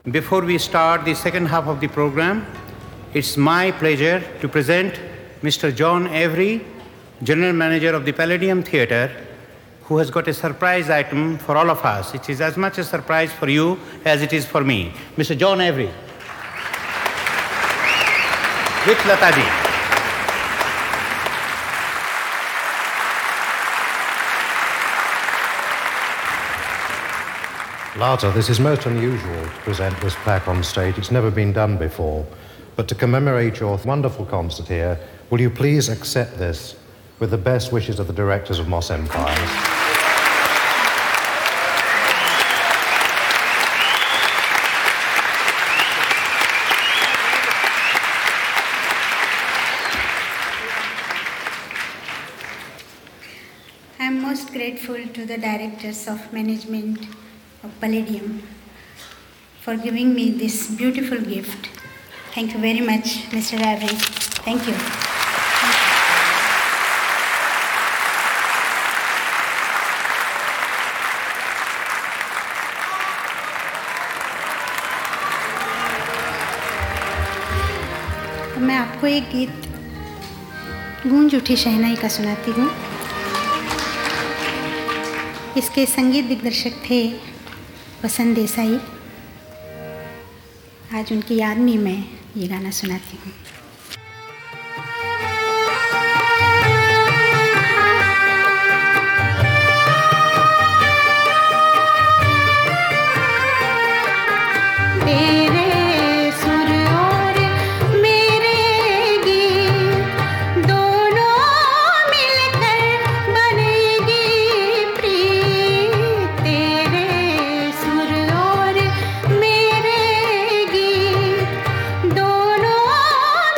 Before we start the second half of the program, it's my pleasure to present Mr. John Avery, General Manager of the Palladium Theatre, who has got a surprise item for all of us. It is as much a surprise for you as it is for me. Mr. John Avery. With Lataji. Lata, this is most unusual to present this plaque on stage. It's never been done before. But to commemorate your wonderful concert here, will you please accept this with the best wishes of the directors of Moss Empires? I am most grateful to the directors of management of Palladium for giving me this beautiful gift. Thank you very much, Mr. Avery. Thank you. मैं आपको एक गीत गूंज उठी शहनाई का सुनाती हूँ। इसके संगीत दिग्दर्शक थे वसंत देसाई। आज उनकी याद में मैं ये गाना सुनाती हूँ। दोनों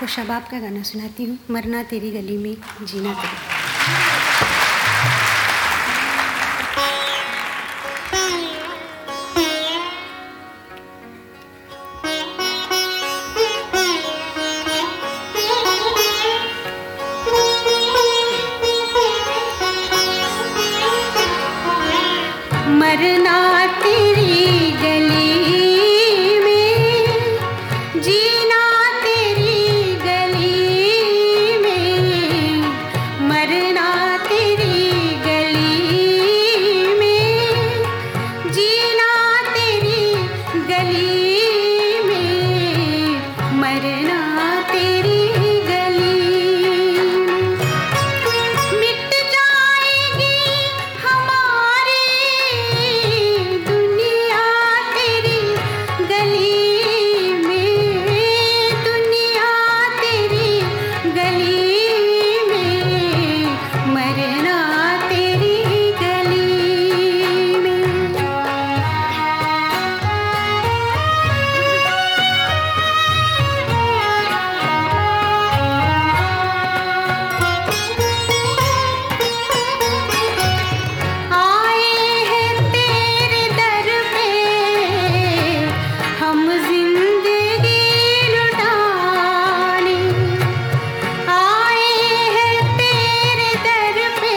शबाब का गाना सुनाती हूँ, मरना तेरी गली में जीना तेरी। मरना तेरी गली में जीना तेरी गली में, मरना तेरी गली में जीना तेरी गली में, मरना तेरी गली में। मिट जाएगी हमारी दुनिया तेरी गली में, दुनिया तेरी गली में, मरना तेरी गली में। आए हैं तेरे दर पे हम जिंदगी लुटाने, आए हैं तेरे दर पे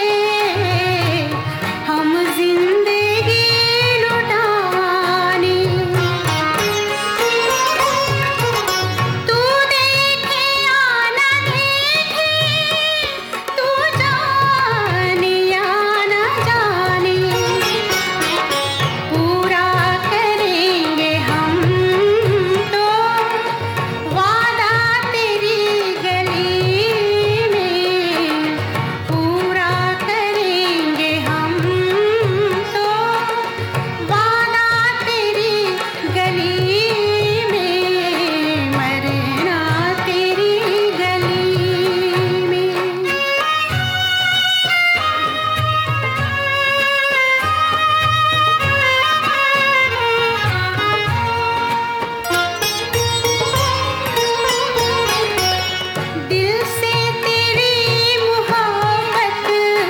हम जिंदगी लुटाने। तू देखे या ना देखे, तू जाने या ना जाने, पूरा करेंगे हम तो वादा तेरी गली में, पूरा करेंगे हम तो वादा तेरी गली में, मरना तेरी गली में। दिल से तेरी मोहब्बत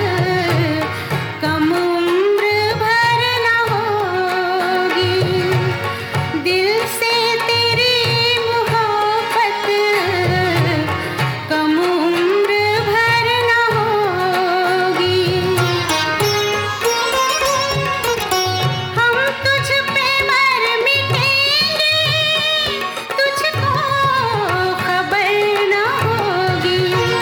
कम उम्र भर न होगी, दिल से तेरी मोहब्बत कम उम्र भर न होगी। हम तुझ पे मर मिटेंगे, तुझको खबर न होगी,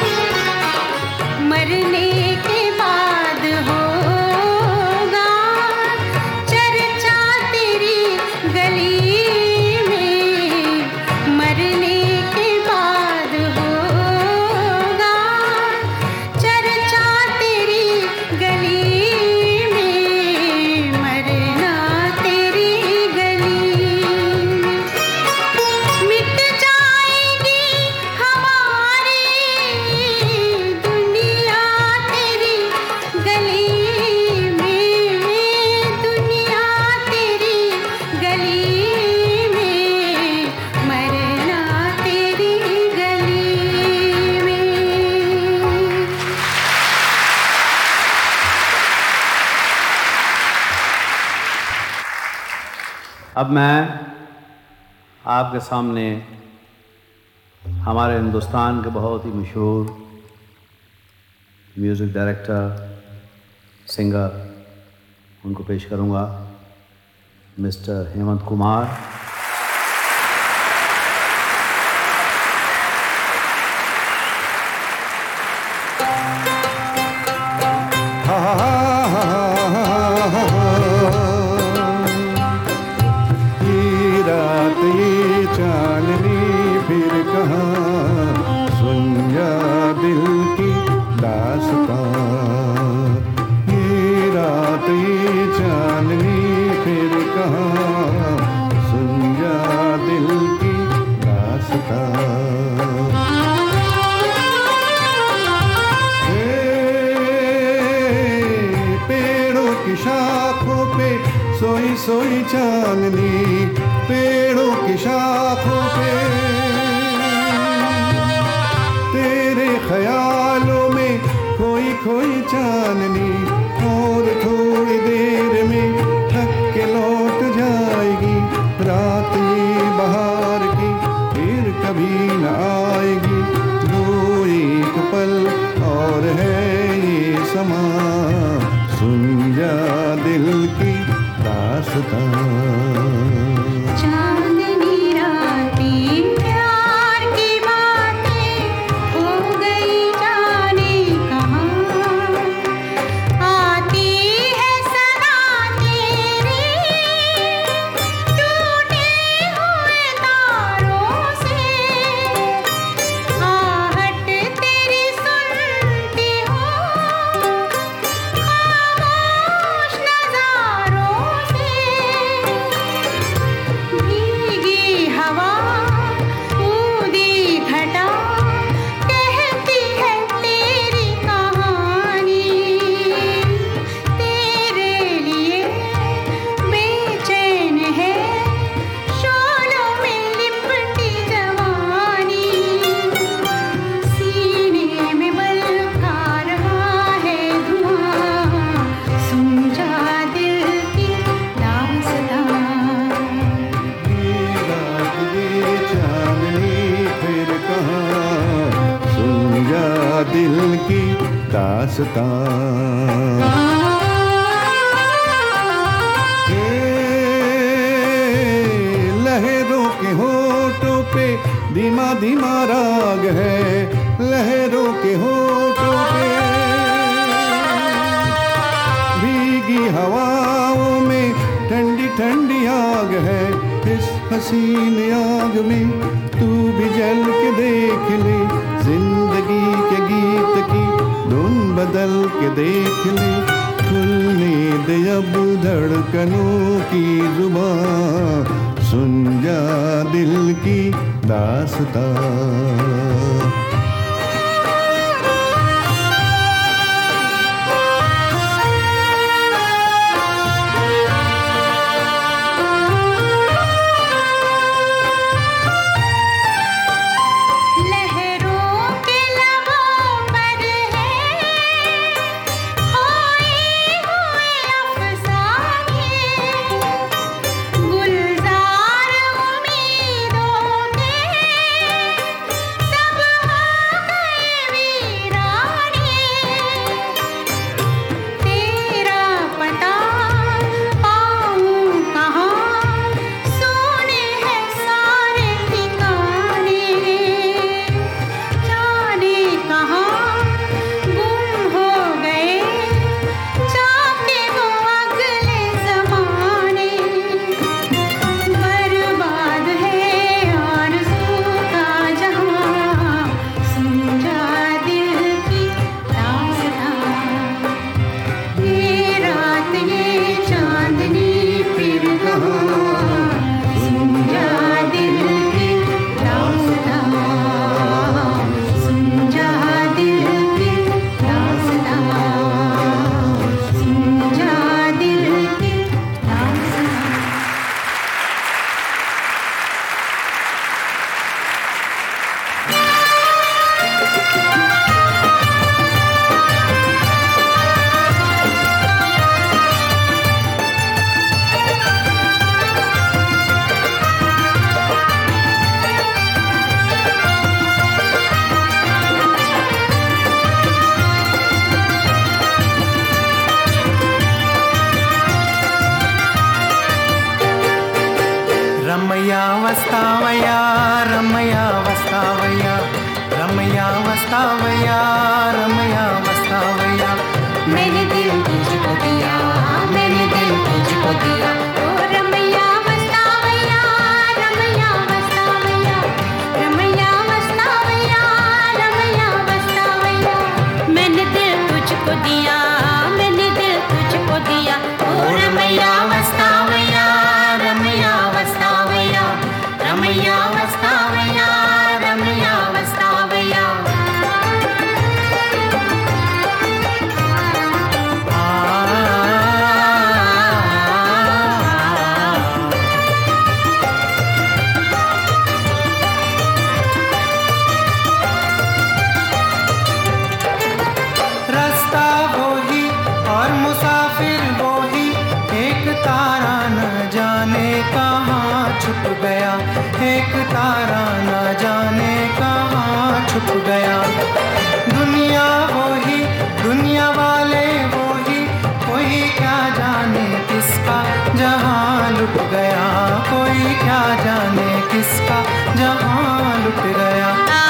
मरने के बाद होगा चर्चा तेरी गली में, मरने के बाद होगा चर्चा तेरी गली में, मरना तेरी गली में। मिट जाएगी हमारी दुनिया तेरी गली में, दुनिया तेरी गली में, मरना तेरी गली में। अब मैं आपके सामने हमारे हिंदुस्तान के बहुत ही मशहूर म्यूज़िक डायरेक्टर, सिंगर, उनको पेश करूंगा, मिस्टर हेमंत कुमार। ये रात ये चांदनी फिर कहाँ, सुन जा दिल की दास्तां। ये रात ये चांदनी फिर कहाँ, सुन जा दिल की दास्तां। पेड़ों की शाखों पे सोई सोई चांदनी, पेड़ों की शाखों पे तेरे ख्यालों में खोई खोई चांदनी, और थोड़ी देर में थक के लौट जाएगी। रात ये बहार की फिर कभी न आएगी, दो एक पल और है ये समा, सुन जा दिल की दास्तां। चांदनी रातें प्यार की बातें हो गई जाने कहाँ, आती है सना तेरी टूटे हुए तारों से, आहट तेरी सुनती हूँ खामोश नजारों से। भीगी हवा ऊदी घटा कहती है तेरी कहानी, तेरे लिए बेचैन है शोलों में लिपटी जवानी, सीने में बल खा रहा है धुआं, सुन जा दिल की दास्तां। ये रात ये चांदनी फिर कहाँ, सुन जा दिल की दास्तां। लहरों के होठों पे धीमा धीमा राग है, लहरों के होठों पे भीगी हवाओं में ठंडी ठंडी आग है। इस हसीन आग में तू भी जल के देख ले, जिंदगी के गीत की धुन बदल के देख ले, खुलने दे अब धड़कनों की जुबां, सुन जा दिल की दास्तां। लहरों के लबों पर है खोए हुए अफसाने, गुलजार उम्मीदों के सब और मुसाफिर वो ही एक तारा न जाने कहाँ छुप गया, एक तारा न जाने कहाँ छुप गया। दुनिया वो ही, दुनिया वाले वो ही, कोई क्या जाने किसका जहाँ लुट गया, कोई क्या जाने किसका जहाँ लुट गया।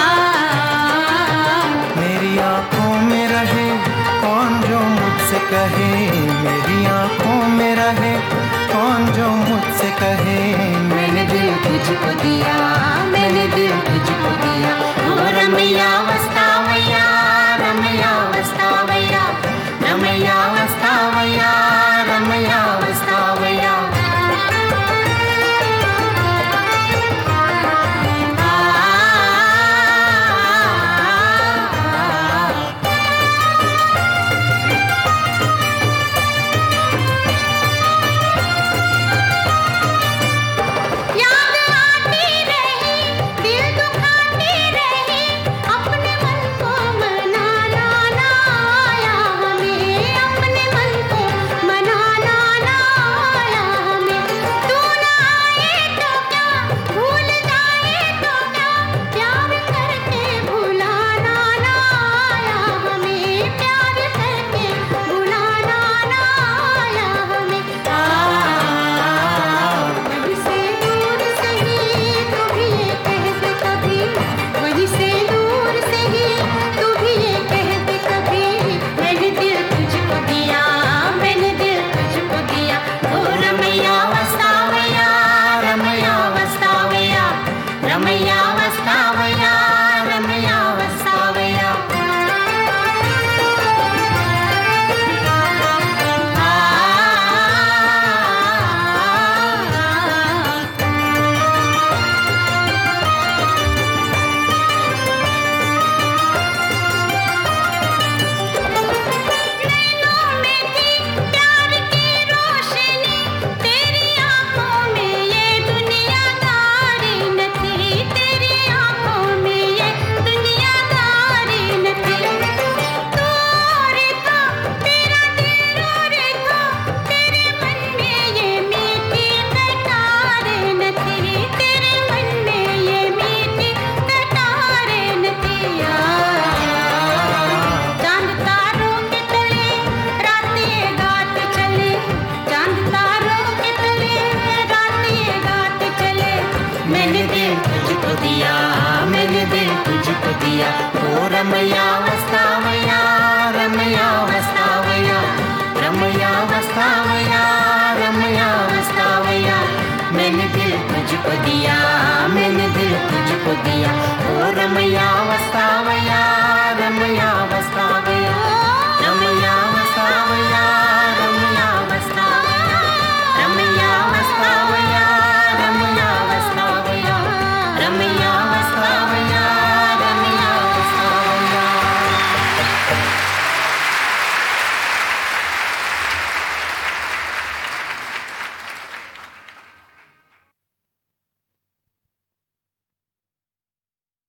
मेरी आँखों में रहे कौन जो मुझसे कहे, मेरी आँखों में रहे कौन जो मुझसे कहे, मैंने दिल तुझको दिया, मैंने दिल तुझको दिया, ओ रमैया वस्ता